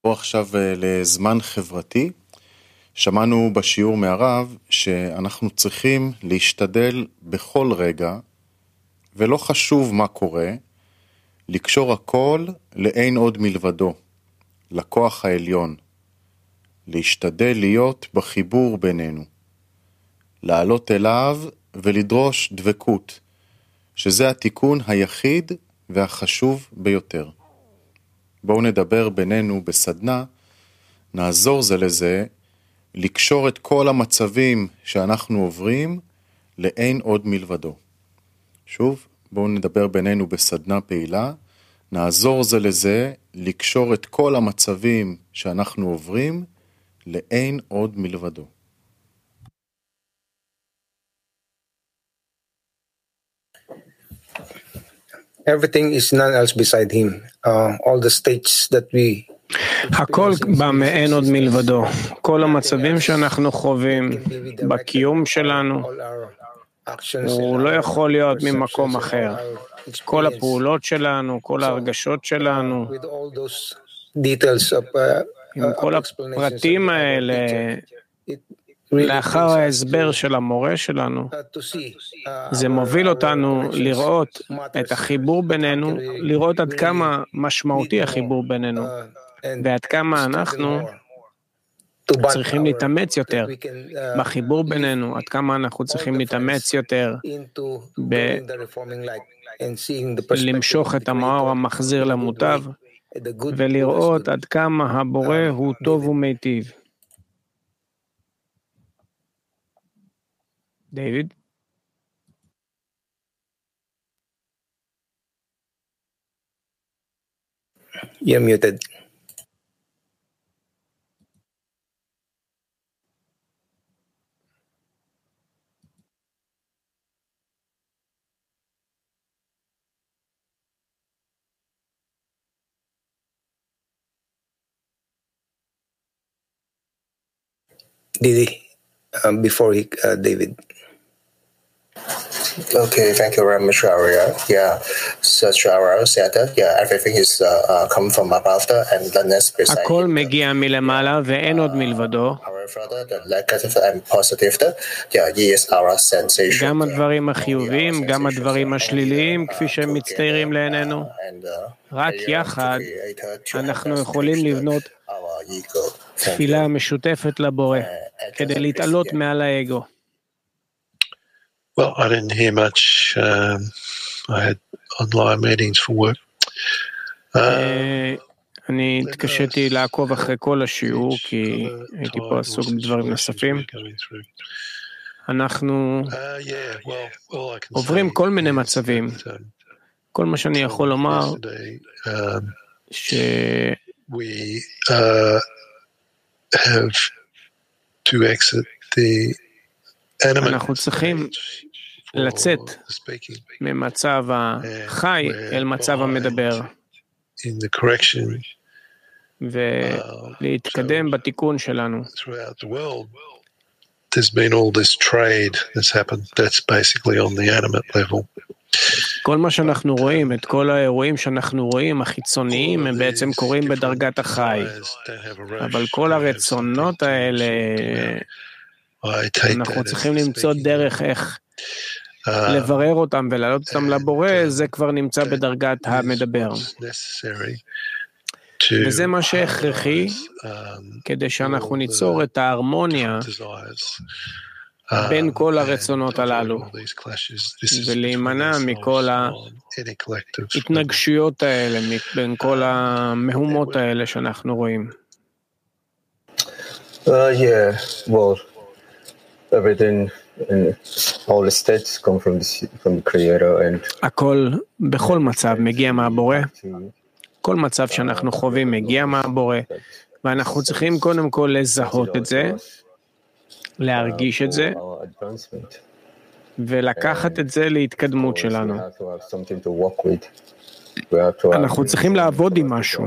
עכשיו לזמן חברתי. שמענו בשיעור מהרב שאנחנו צריכים להשתדל בכל רגע, ולא חשוב מה קורה, לקשור הכל לאין עוד מלבדו, לכוח העליון. להשתדל להיות בחיבור בינינו. לעלות אליו ולדרוש דבקות, שזה התיקון היחיד והחשוב ביותר. בואו נדבר בינינו בסדנה, נעזור זה לזה, לקשור את כל המצבים שאנחנו עוברים לאין עוד מלבדו. שוב, בואו נדבר בינינו בסדנה פעילה, נעזור זה לזה, לקשור את כל המצבים שאנחנו עוברים לאין עוד מלבדו. Everything is none else beside him. All the states that we הכל בא מאין עוד מלבדו. כל המצבים שאנחנו חווים בקיום שלנו, הוא לא יכול להיות ממקום אחר. כל הפעולות שלנו, כל ההרגשות שלנו, עם כל הפרטים האלה, לאחר ההסבר של המורה שלנו, זה מוביל אותנו לראות את החיבור בינינו, לראות עד כמה משמעותי החיבור בינינו, ועד כמה אנחנו צריכים להתאמץ יותר בחיבור בינינו, עד כמה אנחנו צריכים להתאמץ יותר למשוך את המאור המחזיר למוטב, ולראות עד כמה הבורא הוא טוב ומיטיב. דיוויד? You're muted. Didi, before David. Okay, thank you very much, Arya. Yeah, such Arya said that, everything is come from above and the next beside. הכל מגיע מלמעלה ואין עוד מלבדו. The negative and positive, is our sensation. גם הדברים החיוביים, גם הדברים השליליים, כפי שהם מצטיירים לעינינו. רק יחד אנחנו יכולים לבנות תפילה משותפת לבורא, כדי להתעלות מעל האגו. Well, I didn't hear much. I had online meetings for work. אני התקשיתי לעקוב אחרי כל השיעור, כי הייתי פה עסוק בדברים נוספים. אנחנו עוברים כל מיני מצבים. כל מה שאני יכול לומר, we have to exit the אנחנו צריכים לצאת ממצב החי אל מצב המדבר ולהתקדם בתיקון שלנו. There's been all this trade that's happened. That's basically on the animate level. כל מה שאנחנו רואים, את כל האירועים שאנחנו רואים, החיצוניים, הם בעצם קורים בדרגת החי. אבל כל הרצונות האלה, אנחנו צריכים למצוא דרך איך לברר אותם ולהעלות אותם לבורא, זה כבר נמצא בדרגת המדבר. וזה מה שהכרחי, כדי שאנחנו ניצור את ההרמוניה בין כל הרצונות הללו, ולהימנע מכל ההתנגשויות האלה, בין כל המהומות האלה שאנחנו רואים. Well, everything and all the states come from the Creator and הכל בכל מצב מגיע מהבורא. כל מצב שאנחנו חווים מגיע מהבורא, ואנחנו צריכים קודם כל לזהות את זה, להרגיש את זה, ולקחת את זה להתקדמות שלנו. אנחנו צריכים לעבוד עם משהו.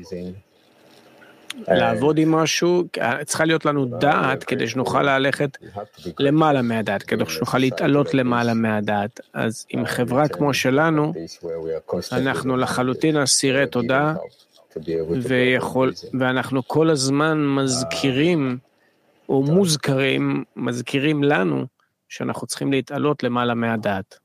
לעבוד עם משהו, צריכה להיות לנו דעת כדי שנוכל ללכת למעלה מהדעת, כדי שנוכל להתעלות למעלה מהדעת. אז עם חברה כמו שלנו, אנחנו לחלוטין אסירי תודה, ואנחנו כל הזמן מזכירים או מזכירים לנו שאנחנו צריכים להתעלות למעלה מהדעת.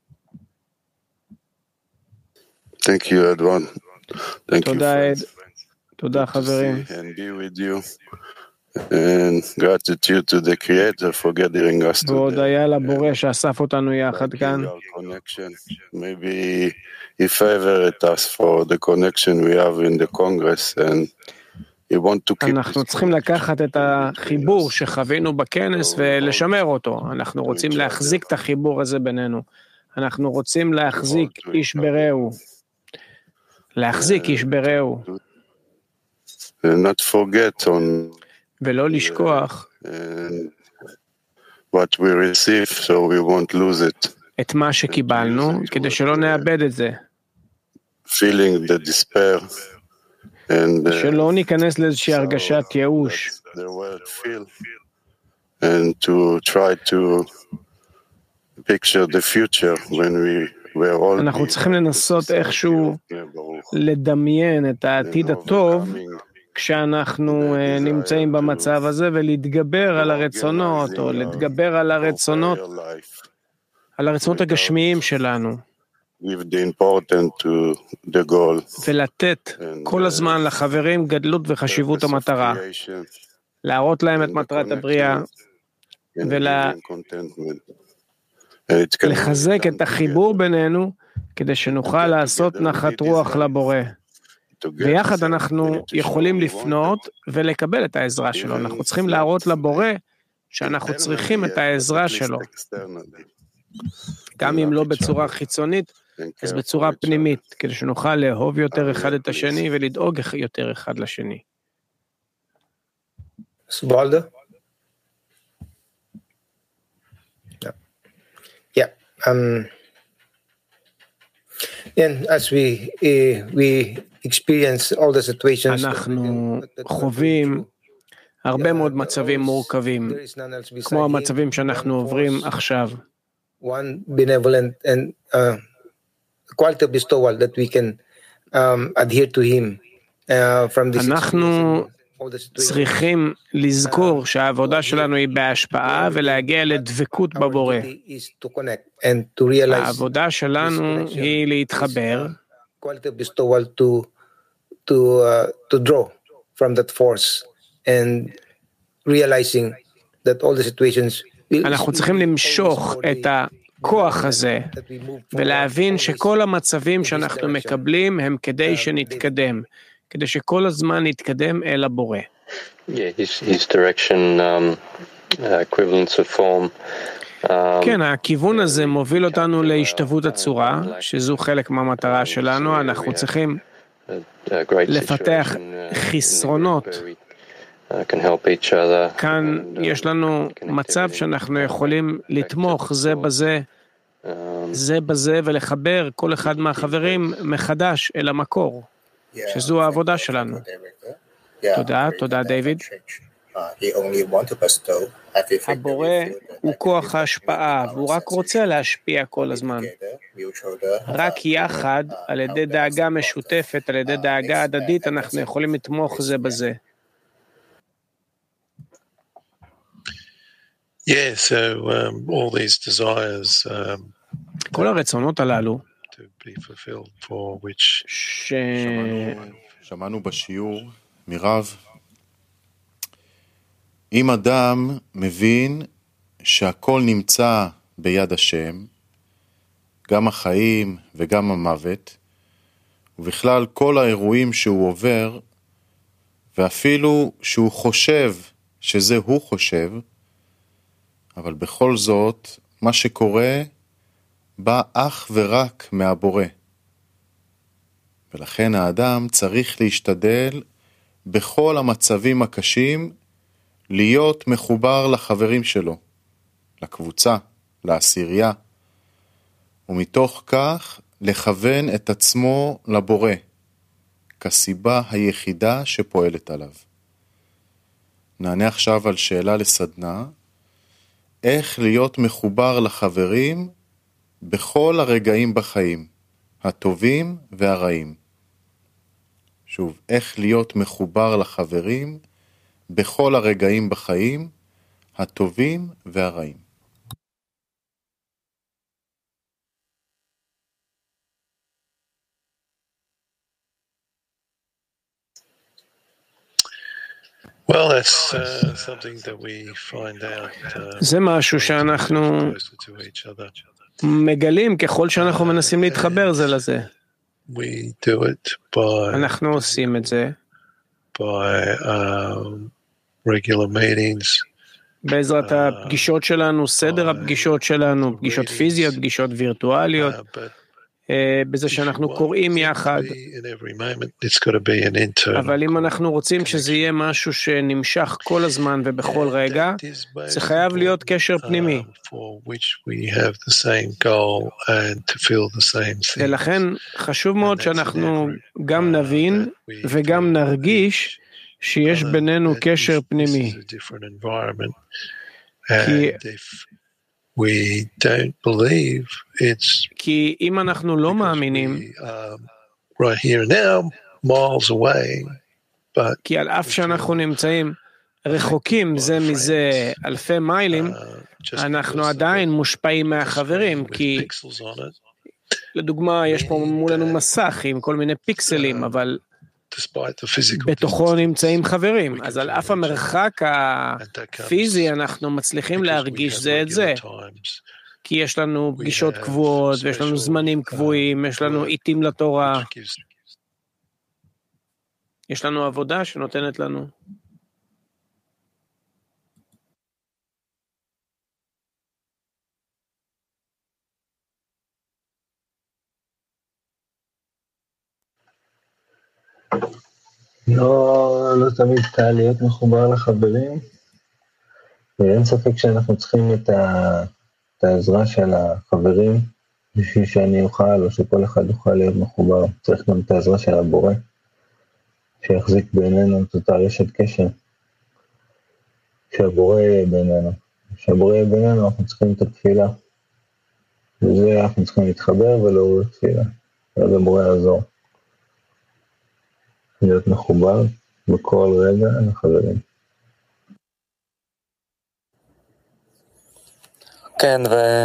Thank you, Edwin. Thank you, friends. תודה חברים. And be with you. And gratitude to the Creator for gathering us והודיה לבורא שאסף אותנו יחד כאן. Maybe he favored us for the connection we have in the Congress and he want to keep. אנחנו צריכים לקחת את החיבור שחווינו בכנס ולשמר אותו. אנחנו רוצים להחזיק את החיבור הזה בינינו. אנחנו רוצים להחזיק איש ברעהו. להחזיק איש ברעהו. Not forget on ולא לשכוח what we receive, so we won't lose it. את מה שקיבלנו, כדי שלא נאבד את זה. Feeling the despair and שלא ניכנס לאיזושהי הרגשת ייאוש. the world feel and to try to picture the future when we were all. אנחנו צריכים לנסות איכשהו לדמיין את העתיד הטוב כשאנחנו נמצאים במצב הזה ולהתגבר על הרצונות או להתגבר על הרצונות הגשמיים שלנו ולתת כל הזמן לחברים גדלות וחשיבות המטרה, להראות להם את מטרת הבריאה ולחזק את החיבור בינינו כדי שנוכל לעשות נחת רוח לבורא. ויחד אנחנו יכולים לפנות ולקבל את העזרה שלו. אנחנו צריכים להראות לבורא שאנחנו צריכים את העזרה שלו. גם אם לא בצורה חיצונית, אז בצורה פנימית, כדי שנוכל לאהוב יותר אחד את השני ולדאוג יותר אחד לשני. סבולדה? Yeah. And as we experience all the situations, אנחנו חווים הרבה מאוד מצבים מורכבים, כמו המצבים שאנחנו עוברים עכשיו. One benevolent and quality of bestowal that we can adhere to him from this. אנחנו צריכים לזכור שהעבודה שלנו היא בהשפעה ולהגיע לדבקות בבורא. העבודה שלנו היא להתחבר. Quality of bestowal to draw from that force and realizing that all the situations. אנחנו צריכים למשוך את הכוח הזה ולהבין שכל המצבים שאנחנו מקבלים הם כדי שנתקדם, כדי שכל הזמן נתקדם אל הבורא. His direction, equivalence of form. כן, הכיוון הזה מוביל אותנו להשתוות הצורה, שזו חלק מהמטרה שלנו. אנחנו צריכים לפתח חסרונות. כאן יש לנו מצב שאנחנו יכולים לתמוך זה בזה ולחבר כל אחד מהחברים מחדש אל המקור, שזו העבודה שלנו. תודה דיוויד. הבורא הוא כוח ההשפעה, והוא רק רוצה להשפיע כל הזמן. רק יחד, על ידי דאגה משותפת, על ידי דאגה הדדית, אנחנו יכולים לתמוך זה בזה. Yeah, so all these desires כל הרצונות הללו to be fulfilled for which שמענו בשיעור מרב, אם אדם מבין שהכל נמצא ביד השם, גם החיים וגם המוות, ובכלל כל האירועים שהוא עובר, ואפילו שהוא חושב שזה הוא חושב, אבל בכל זאת, מה שקורה בא אך ורק מהבורא. ולכן האדם צריך להשתדל בכל המצבים הקשים להיות מחובר לחברים שלו, לקבוצה, לעשירייה, ומתוך כך לכוון את עצמו לבורא, כסיבה היחידה שפועלת עליו. נענה עכשיו על שאלה לסדנה, איך להיות מחובר לחברים בכל הרגעים בחיים, הטובים והרעים. שוב, איך להיות מחובר לחברים בכל הרגעים בחיים, הטובים והרעים. Well, that's something that we find out. זה משהו שאנחנו מגלים ככל שאנחנו מנסים להתחבר זה לזה. We do it by אנחנו עושים את זה regular meetings. בעזרת הפגישות שלנו, סדר הפגישות שלנו, פגישות פיזיות, פגישות וירטואליות, בזה שאנחנו קוראים יחד. אבל אם אנחנו רוצים שזה יהיה משהו שנמשך כל הזמן ובכל רגע, זה חייב להיות קשר פנימי. ולכן חשוב מאוד שאנחנו גם נבין וגם נרגיש שיש בינינו קשר פנימי. כי אם אנחנו לא מאמינים, כי על אף שאנחנו נמצאים רחוקים זה מזה אלפי מיילים, אנחנו עדיין מושפעים מהחברים, כי לדוגמה יש פה מולנו מסך עם כל מיני פיקסלים, אבל בתוכו נמצאים חברים, אז על אף המרחק הפיזי אנחנו מצליחים להרגיש זה את זה, כי יש לנו פגישות קבועות, ויש לנו זמנים קבועים, יש לנו עיתים לתורה, יש לנו עבודה שנותנת לנו. לא תמיד קל להיות מחובר לחברים, ואין ספק שאנחנו צריכים את העזרה של החברים, בשביל שאני אוכל, או שכל אחד יוכל להיות מחובר. צריך גם את העזרה של הבורא, שיחזיק בינינו את אותה רשת קשר, שהבורא יהיה בינינו. שהבורא יהיה בינינו, אנחנו צריכים את התפילה, וזה אנחנו צריכים להתחבר ולהוריד תפילה, ואז הבורא יעזור. להיות מחובר בכל רגע לחברים. כן,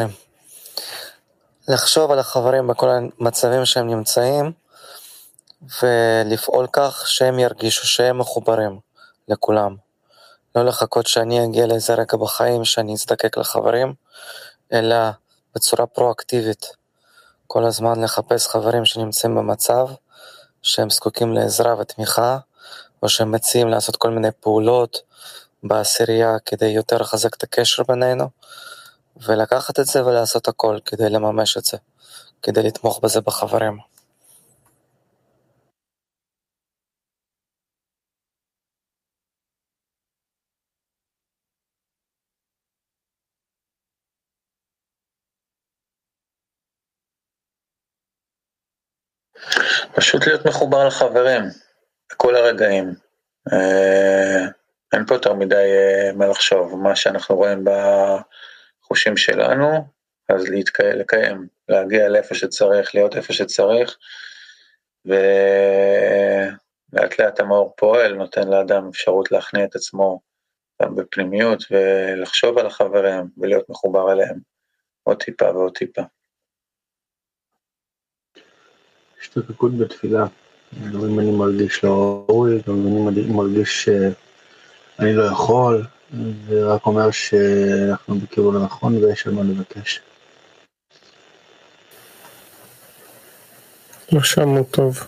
ולחשוב על החברים בכל המצבים שהם נמצאים, ולפעול כך שהם ירגישו שהם מחוברים לכולם. לא לחכות שאני אגיע לאיזה רגע בחיים שאני אזדקק לחברים, אלא בצורה פרואקטיבית. כל הזמן לחפש חברים שנמצאים במצב, שהם זקוקים לעזרה ותמיכה, או שהם מציעים לעשות כל מיני פעולות בעשירייה כדי יותר לחזק את הקשר בינינו, ולקחת את זה ולעשות הכל כדי לממש את זה, כדי לתמוך בזה בחברים. פשוט להיות מחובר לחברים, בכל הרגעים. אין פה יותר מדי מה לחשוב, מה שאנחנו רואים בחושים שלנו, אז לקיים, להגיע לאיפה שצריך, להיות איפה שצריך, ולאט לאט המאור פועל, נותן לאדם אפשרות להכניע את עצמו גם בפנימיות, ולחשוב על החברים, ולהיות מחובר אליהם, עוד טיפה ועוד טיפה. השתוקקות בתפילה, גם אם אני מרגיש לא ראוי, גם אם אני מרגיש שאני לא יכול, זה רק אומר שאנחנו בכיוון הנכון ויש על מה לבקש. לא שמעו טוב.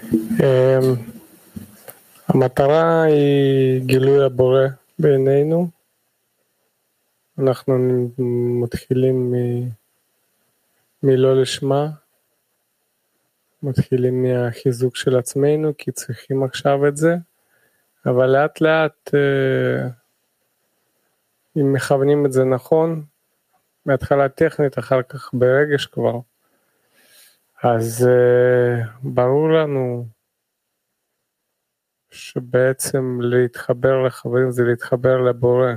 המטרה היא גילוי הבורא בעינינו. אנחנו מתחילים מלא לשמה, מתחילים מהחיזוק של עצמנו, כי צריכים עכשיו את זה, אבל לאט לאט, אם מכוונים את זה נכון, מהתחלה טכנית, אחר כך ברגש כבר, אז ברור לנו שבעצם להתחבר לחברים זה להתחבר לבורא.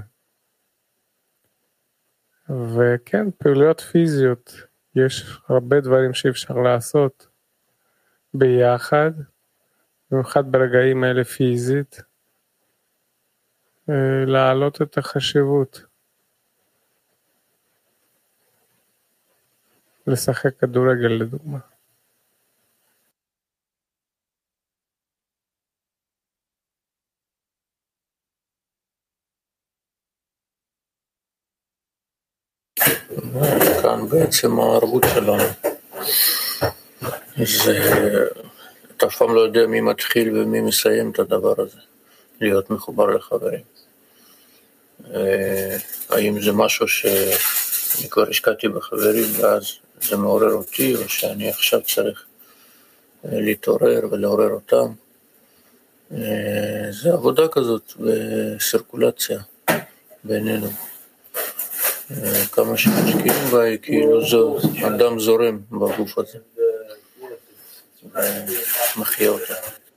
וכן, פעילויות פיזיות, יש הרבה דברים שאפשר לעשות ביחד, במיוחד ברגעים האלה פיזית, להעלות את החשיבות. לשחק כדורגל לדוגמה. כאן בעצם הערבות שלנו. אתה אף פעם לא יודע מי מתחיל ומי מסיים את הדבר הזה, להיות מחובר לחברים. האם זה משהו שאני כבר השקעתי בחברים ואז זה מעורר אותי, או שאני עכשיו צריך להתעורר ולעורר אותם. זה עבודה כזאת בסירקולציה בינינו. כמה שמשקיעים בה, כאילו אדם זורם בגוף הזה, ומחיה אותה.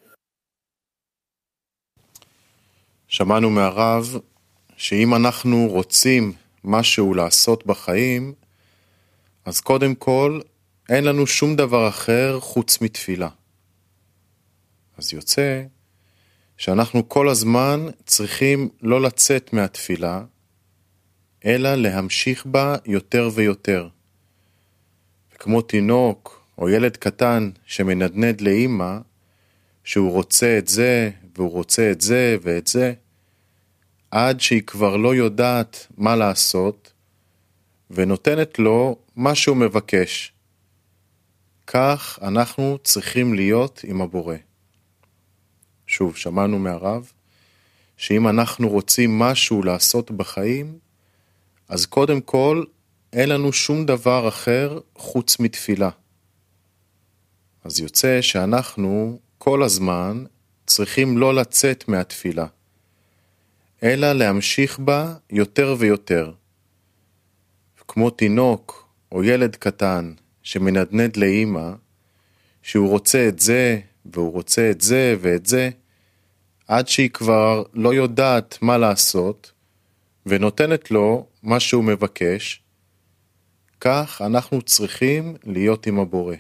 שמענו מהרב שאם אנחנו רוצים משהו לעשות בחיים, אז קודם כל אין לנו שום דבר אחר חוץ מתפילה. אז יוצא שאנחנו כל הזמן צריכים לא לצאת מהתפילה, אלא להמשיך בה יותר ויותר. וכמו תינוק או ילד קטן שמנדנד לאמא, שהוא רוצה את זה והוא רוצה את זה ואת זה, עד שהיא כבר לא יודעת מה לעשות, ונותנת לו מה שהוא מבקש. כך אנחנו צריכים להיות עם הבורא. שוב, שמענו מהרב, שאם אנחנו רוצים משהו לעשות בחיים, אז קודם כל אין לנו שום דבר אחר חוץ מתפילה. אז יוצא שאנחנו כל הזמן צריכים לא לצאת מהתפילה, אלא להמשיך בה יותר ויותר. כמו תינוק או ילד קטן שמנדנד לאמא, שהוא רוצה את זה והוא רוצה את זה ואת זה, עד שהיא כבר לא יודעת מה לעשות, ונותנת לו מה שהוא מבקש, כך אנחנו צריכים להיות עם הבורא.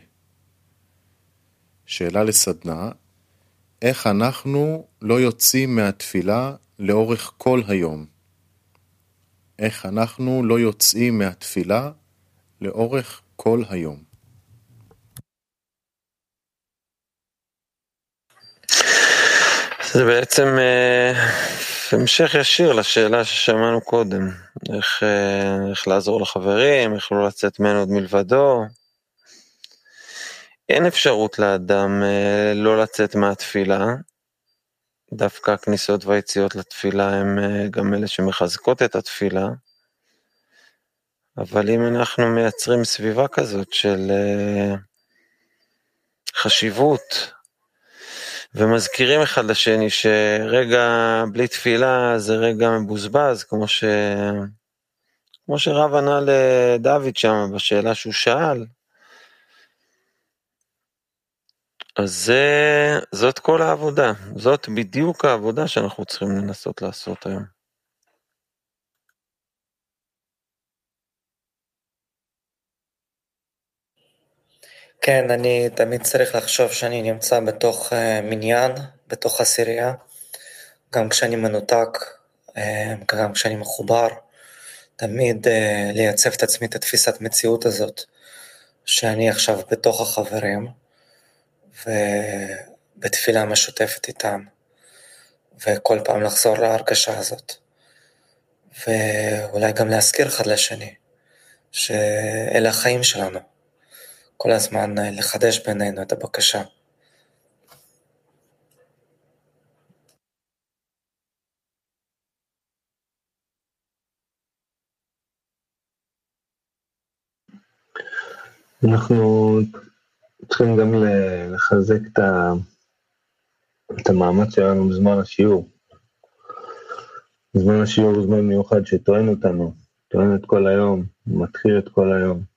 שאלה לסדנה, איך אנחנו לא יוצאים מהתפילה לאורך כל היום? איך אנחנו לא יוצאים מהתפילה לאורך כל היום? זה בעצם המשך ישיר לשאלה ששמענו קודם, איך לעזור לחברים, איך לא לצאת ממנו עוד מלבדו. אין אפשרות לאדם לא לצאת מהתפילה, דווקא הכניסות והיציאות לתפילה הם גם אלה שמחזקות את התפילה, אבל אם אנחנו מייצרים סביבה כזאת של חשיבות, ומזכירים אחד לשני שרגע בלי תפילה זה רגע מבוזבז, כמו שרב ענה לדוד שם בשאלה שהוא שאל, אז זאת כל העבודה, זאת בדיוק העבודה שאנחנו צריכים לנסות לעשות היום. כן, אני תמיד צריך לחשוב שאני נמצא בתוך מניין, בתוך עשירייה, גם כשאני מנותק, גם כשאני מחובר, תמיד לייצב את עצמי את התפיסת מציאות הזאת, שאני עכשיו בתוך החברים, ובתפילה משותפת איתם, וכל פעם לחזור להרגשה הזאת, ואולי גם להזכיר אחד לשני, שאלה החיים שלנו, כל הזמן לחדש בינינו את הבקשה. אנחנו צריכים גם לחזק את המאמץ שלנו בזמן השיעור. בזמן השיעור הוא זמן מיוחד שטוען אותנו, טוען את כל היום, מתחיל את כל היום.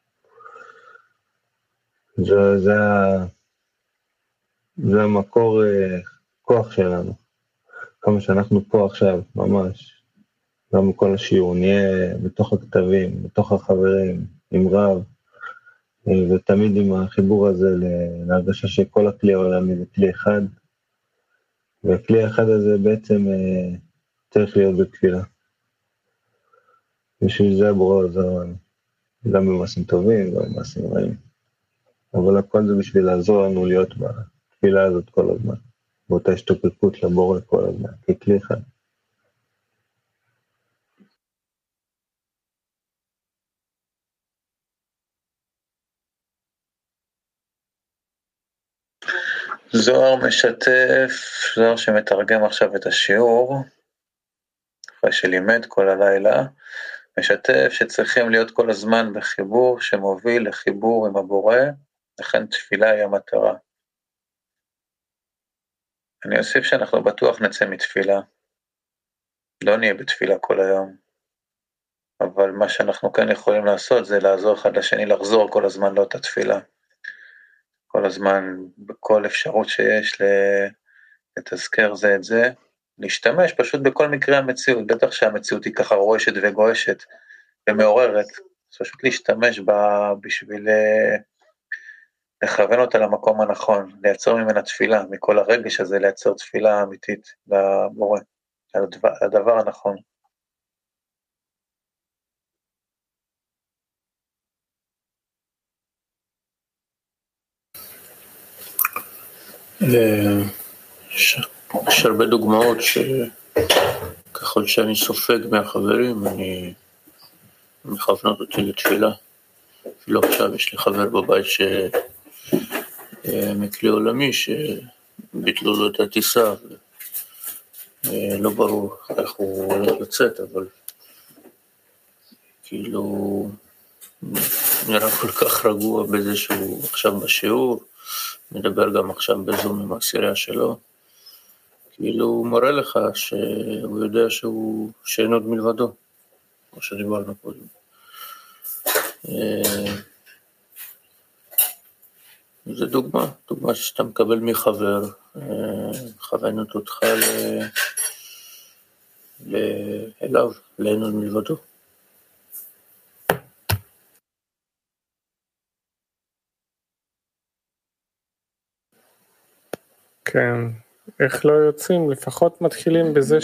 זה המקור כוח שלנו. כמה שאנחנו פה עכשיו, ממש, גם בכל השיעור, נהיה בתוך הכתבים, בתוך החברים, עם רב, ותמיד עם החיבור הזה להרגשה שכל הכלי העולמי זה כלי אחד, והכלי האחד הזה בעצם צריך להיות בתפילה. בשביל זה הבורא עוזר לנו, גם במעשים טובים, גם במעשים רעים. אבל הכל זה בשביל לעזור לנו להיות בתפילה הזאת כל הזמן, באותה השתוקקות לבורא כל הזמן, ככלי אחד. זוהר משתף, זוהר שמתרגם עכשיו את השיעור, אחרי שלימד כל הלילה, משתף שצריכים להיות כל הזמן בחיבור שמוביל לחיבור עם הבורא, לכן תפילה היא המטרה. אני אוסיף שאנחנו בטוח נצא מתפילה, לא נהיה בתפילה כל היום, אבל מה שאנחנו כאן יכולים לעשות זה לעזור אחד לשני, לחזור כל הזמן לאותה תפילה. כל הזמן, בכל אפשרות שיש לתזכר זה את זה, להשתמש פשוט בכל מקרה המציאות, בטח שהמציאות היא ככה רועשת וגועשת ומעוררת, אז פשוט להשתמש בה בשביל לכוון אותה למקום הנכון, לייצר ממנה תפילה, מכל הרגש הזה לייצר תפילה אמיתית לבורא, הדבר הנכון. יש הרבה דוגמאות שככל שאני סופג מהחברים, אני מכוונות אותי לתפילה. אפילו עכשיו יש לי חבר בבית מכלי עולמי שביטלו לו את הטיסה, לא ברור איך הוא הולך לצאת, אבל כאילו נראה כל כך רגוע בזה שהוא עכשיו בשיעור, מדבר גם עכשיו בזום עם העשירייה שלו, כאילו הוא מראה לך שהוא יודע שאין עוד מלבדו, כמו שדיברנו קודם. זו דוגמה שאתה מקבל מחבר, מכוונת אותך אליו, לאין עוד מלבדו. כן, איך לא יוצאים? לפחות מתחילים בזה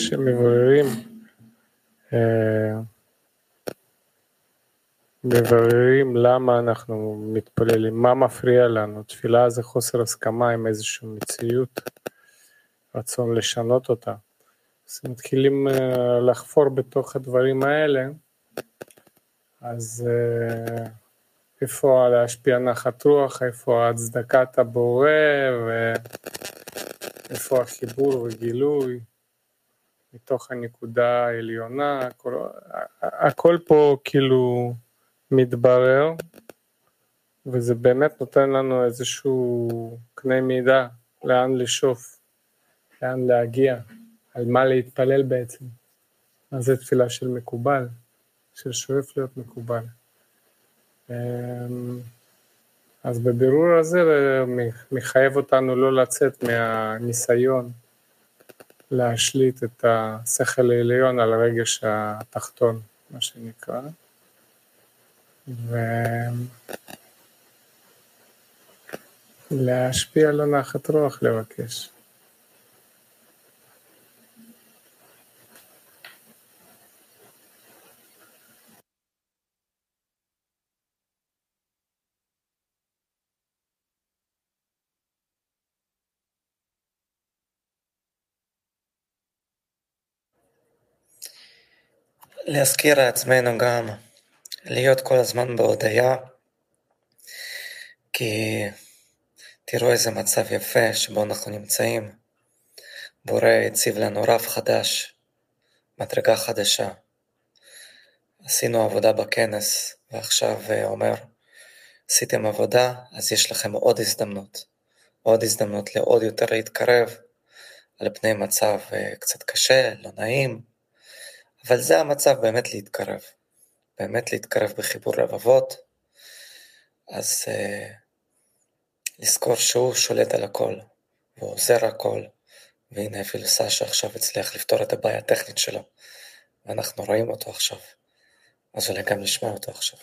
מבררים למה אנחנו מתפללים, מה מפריע לנו. תפילה זה חוסר הסכמה עם איזושהי מציאות, רצון לשנות אותה. אז מתחילים לחפור בתוך הדברים האלה, אז איפה להשפיע נחת רוח, איפה הצדקת הבורא, ואיפה החיבור וגילוי, מתוך הנקודה העליונה, הכל פה כאילו מתברר, וזה באמת נותן לנו איזשהו קנה מידע, לאן לשאוף, לאן להגיע, על מה להתפלל בעצם. אז זה תפילה של מקובל, של שואף להיות מקובל. אז בבירור הזה מחייב אותנו לא לצאת מהניסיון להשליט את השכל העליון על הרגש התחתון, מה שנקרא. ולהשפיע על נחת רוח לבקש. להזכיר לעצמנו גם להיות כל הזמן בהודיה, כי תראו איזה מצב יפה שבו אנחנו נמצאים. בורא הציב לנו רף חדש, מדרגה חדשה. עשינו עבודה בכנס, ועכשיו אומר, עשיתם עבודה, אז יש לכם עוד הזדמנות לעוד יותר להתקרב, על פני מצב קצת קשה, לא נעים, אבל זה המצב באמת להתקרב בחיבור לבבות, אז לזכור שהוא שולט על הכל, והוא עוזר הכל, והנה אפילו סשה עכשיו הצליח לפתור את הבעיה הטכנית שלו, ואנחנו רואים אותו עכשיו, אז אולי גם נשמע אותו עכשיו.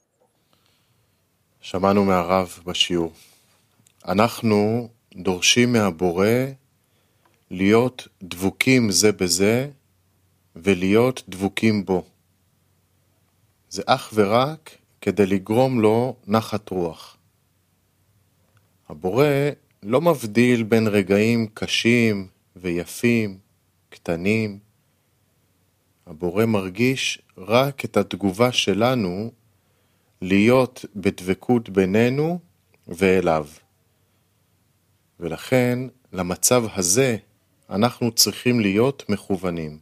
שמענו מהרב בשיעור. אנחנו דורשים מהבורא להיות דבוקים זה בזה ולהיות דבוקים בו. זה אך ורק כדי לגרום לו נחת רוח. הבורא לא מבדיל בין רגעים קשים ויפים, קטנים. הבורא מרגיש רק את התגובה שלנו להיות בדבקות בינינו ואליו. ולכן למצב הזה אנחנו צריכים להיות מכוונים.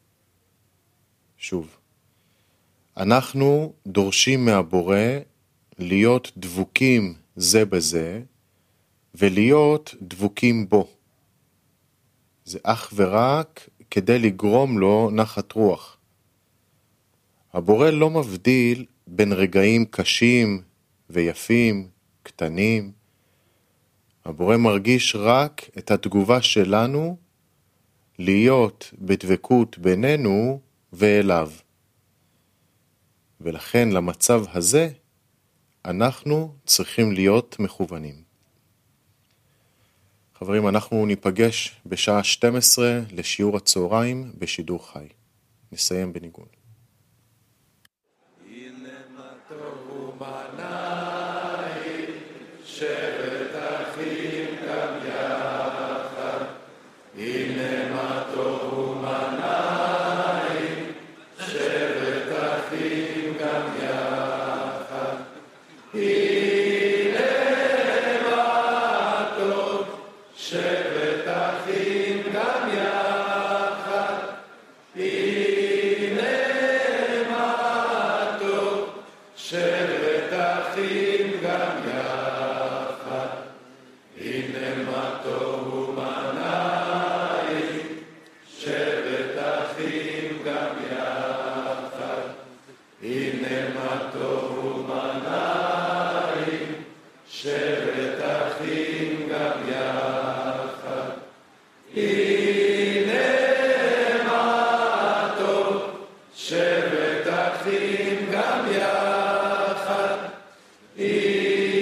שוב, אנחנו דורשים מהבורא להיות דבוקים זה בזה ולהיות דבוקים בו. זה אך ורק כדי לגרום לו נחת רוח. הבורא לא מבדיל בין רגעים קשים ויפים, קטנים. הבורא מרגיש רק את התגובה שלנו להיות בדבקות בינינו ואליו. ולכן למצב הזה אנחנו צריכים להיות מכוונים. חברים, אנחנו ניפגש בשעה 12 לשיעור הצהריים בשידור חי. נסיים בניגון.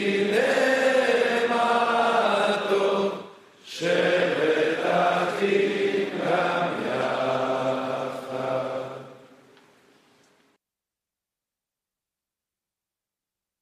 שבט אחים